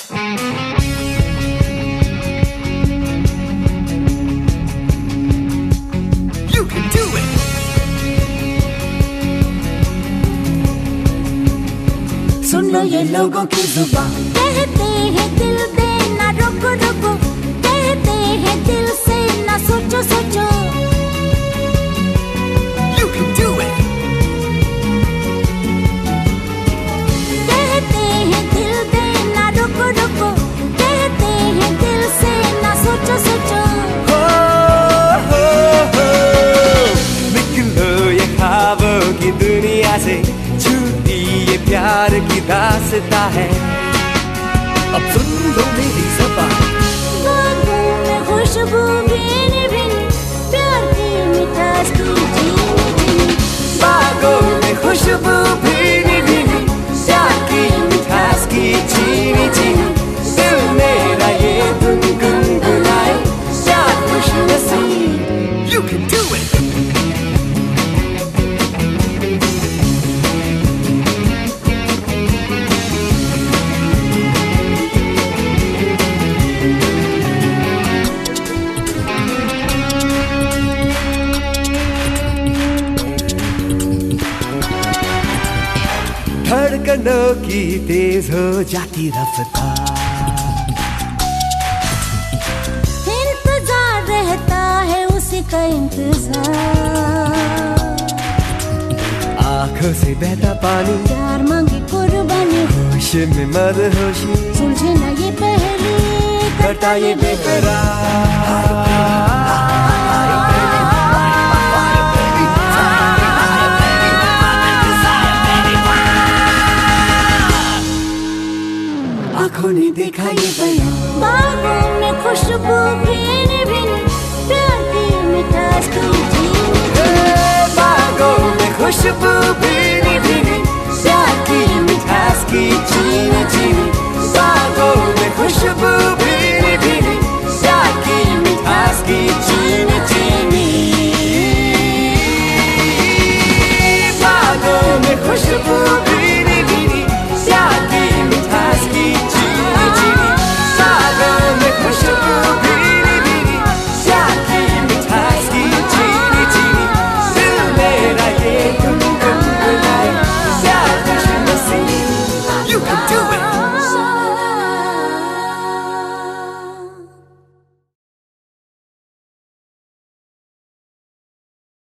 You can do it. सुन लो ये लोगों की जुबान, कहते हैं दिल दे ना रुको रुको, कहते हैं दिल से ना सोचो सोचो। You can do it. कहते हैं दिल दे ना रुको रुको, कहते हैं दिल से ना सोचो सोचो। निकलो ये ख्वाबों की दुनिया से, छूटी ये प्यार की दास्तां है। अब सुन लो मेरी ज़बान, बागों में खुशबू भीनी भीनी, प्यार की मिठास की चीनी चीनी। बागों में खुशबू भीनी भीनी, प्यार की मिठास की चीनी चीनी। दिल मेरा ये धुन गुनगुनाए, प्यार खुशनसीब। You can do it. धड़कनों की तेज हो जाती रफ्तार, इंतजार रहता है उसी का इंतजार। आँखों से बहता पानी, प्यार मांगे कुर्बानी, होश में मदहोशी, सुलझे ना ये पहली कटा ये बेकरार। आँखों ने देखा ये बयां, बागों में खुशबू भीनी भीनी, प्यार की मिठास की चीनी। बागों में खुशबू भी